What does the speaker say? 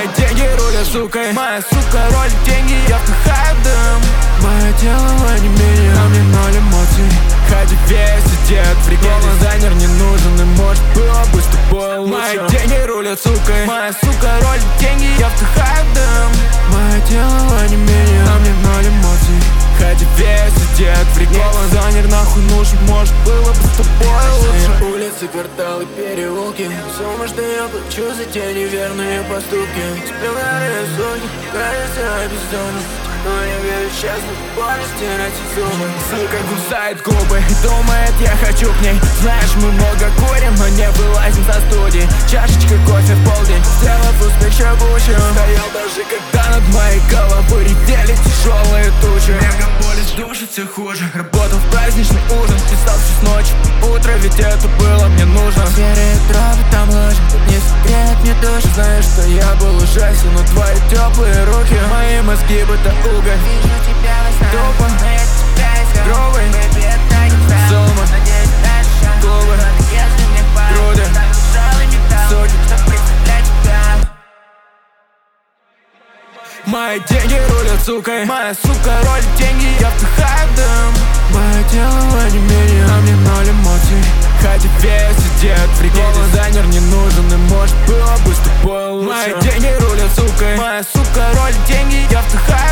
Мои деньги рулят, сука. Моя сука роль деньги, я вдыхаю дым. Мое тело онемение, а мне ноль эмоций. Хотя весь идет в реке, дизайнер не нужен, и может было бы с тобой лучше. Мои деньги рулят, сука. Моя сука роль деньги, я вдыхаю дым. Мое тело онемение, а мне ноль эмоций. Хотя весь идет в реке, дизайнер нахуй нужен, может было бы с тобой лучше. Улицы, кварталы, переулки, сумма, что я плачу за те неверные поступки. Спелые звуки, кажется безумно, но я верю честно, боль стирать зубы. Сука кусает губы и думает, я хочу к ней. Знаешь, мы много курим, но не вылазим со студии. Чашечка кофе в полдень, сделав успех щекучим. Стоял даже когда над моей головой ревели тяжелые тучи. Мегаполис душит все хуже, работал в праздничный ужин, писал всю ночь, утро, ведь это было мне нужно. Серые тропы, там лужи, не согреет мне душу. Знаешь, что я был ужасен, но твои теплые руки, мои мозги будто уголь. Вижу тебя во снах, Тупо, но я тебя искал. грубый, Baby, это не фраз. сумма, Надеюсь, дальше шанс. клубы, Только если мне хватит, груди, так устал и металл, сотни. чтоб представлять тебя. Мои деньги рулят, сука. Моя сука роль деньги, я вдыхаю дым. Мое тело онемение, а мне ноль эмоций. Хотя весь идет в реке, дизайнер не нужен, и может было бы с тобой лучше. Мои деньги рулят, сука. Моя сука роль деньги, я вдыхаю